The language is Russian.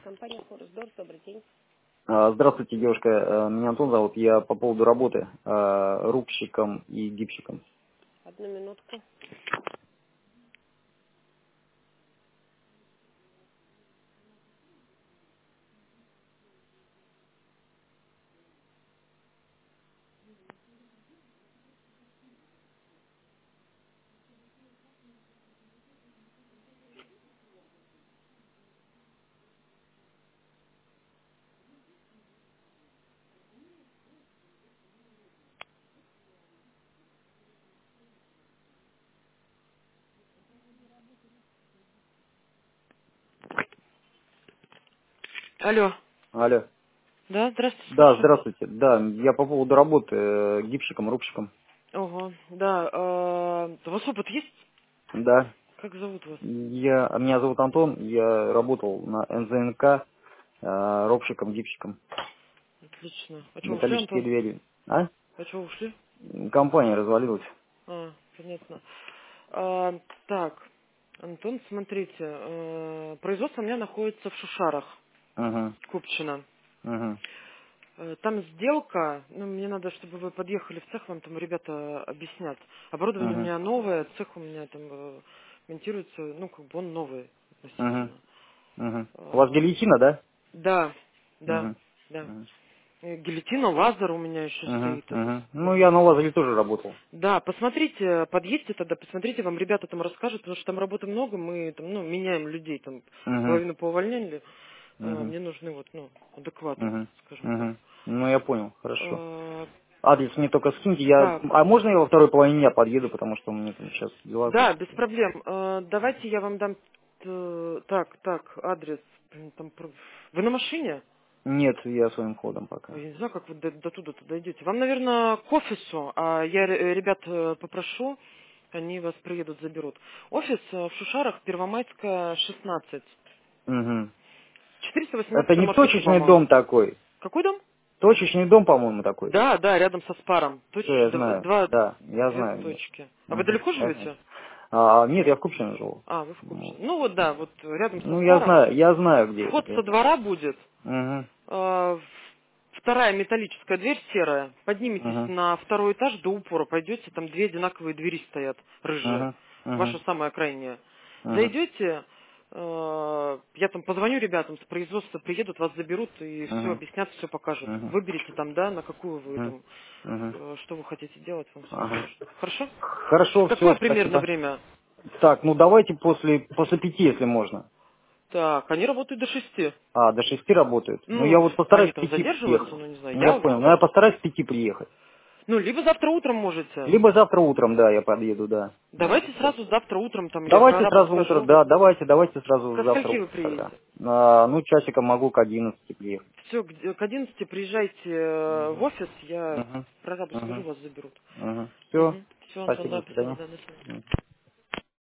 Компания Форестдор, добрый день. Здравствуйте, девушка. Меня Антон зовут. Я по поводу работы рубщиком и гипщиком. Одну минутку. Алло. Алло. Да, здравствуйте, Да, слушаю. здравствуйте. Да, я по поводу работы гипщиком, рубщиком. Ого, да. У вас опыт есть? Да. Как зовут вас? Меня зовут Антон. Я работал на НЗНК рубщиком, гипщиком. Отлично. А что, ушли, Металлические Антон? двери. А? А что, ушли? Компания развалилась. Понятно. Так, Антон, смотрите, производство у меня находится в Шушарах, Угу. Купчино. Угу. Там сделка, ну, мне надо, чтобы вы подъехали в цех, вам там ребята объяснят. Оборудование у Угу. меня новое, цех у меня там монтируется, ну, как бы он новый Угу. относительно. Угу. У вас Э, гильотина, да? Да, да, Угу. да. Угу. Гильотина, лазер у меня еще Угу. стоит этот. Угу. Ну, я на УАЗе тоже работал. Да, посмотрите, подъедьте тогда, посмотрите, вам ребята там расскажут, потому что там работы много, мы там, ну, меняем людей, там Угу. половину поувольняли. Угу. Мне нужны вот, ну, адекваты, Угу. скажем так. Угу. Ну, я понял, хорошо. Э, Адрес мне только скиньте. Да, А можно я во второй половине дня подъеду, потому что у меня там сейчас дела да, без кое-какие. проблем. Давайте я вам дам... Так, адрес. Блин, Вы на машине? Нет, я своим ходом пока. Ой, я не знаю, как вы до туда-то дойдете. Вам, наверное, к офису, а я ребят попрошу, они вас приедут, заберут. Офис в Шушарах, Первомайская, 16. Угу. Это 418 не маршрутка, точечный по-моему. дом такой. Какой дом? Точечный дом, по-моему, такой. Да, да, рядом со Спаром. Все, я знаю. Да, я Две знаю где. точки. А вы Угу. далеко Я знаю. живете? Нет, я в Купчино живу. Вы в Купчино. Вот. Ну вот да, вот рядом со Ну, Спаром. я знаю где это. Вход со двора будет. Угу. Э, Вторая металлическая дверь серая. Подниметесь Угу. на второй этаж до упора, пойдете, там две одинаковые двери стоят, рыжие. Угу. Угу. Ваша самая крайняя. Угу. Зайдете, я там позвоню ребятам с производства, приедут, вас заберут и все Угу. объяснят, все покажут. Угу. Выберите там, да, на какую вы Угу. там, Угу. что вы хотите делать, вам все Ага. расскажут. Хорошо? Хорошо, Какое все, примерно спасибо. время? Так, ну давайте после 5, если можно. Так, они работают до 6. До 6 работают. Ну, я Ну, вот постараюсь они к там 5 задерживаются, приехать. ну не знаю, Ну, я я понял. Но я постараюсь к 5 приехать. Ну, либо завтра утром можете. Либо завтра утром, да, я подъеду, да. Да, Давайте да. сразу завтра утром, там я Давайте прорабу сразу утро, скажу. да, давайте сразу Ко завтра скольки вы утром тогда. приедете? Ну, часиком могу к 11 приехать. Все, к 11 приезжайте в офис, я Угу. прорабу скажу, Угу. вас заберут. Угу. Все. Все, Антон, Спасибо, да, до спасибо, свидания. да, до свидания. Мгм.